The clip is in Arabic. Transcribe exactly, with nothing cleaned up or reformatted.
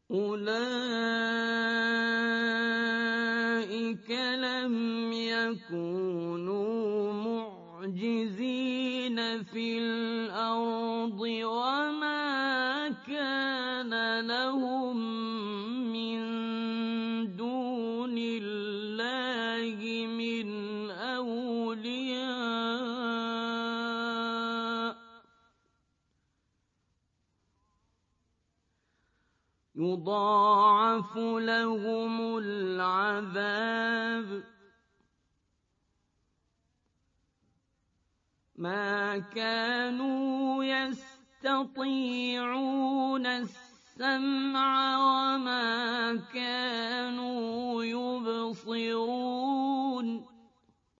أولئك لم يكونوا معجزين في الأرض وما كان لهم من دون الله من أولياء يضاعف لهم العذاب ما كانوا يستطيعون السمع وما كانوا يبصرون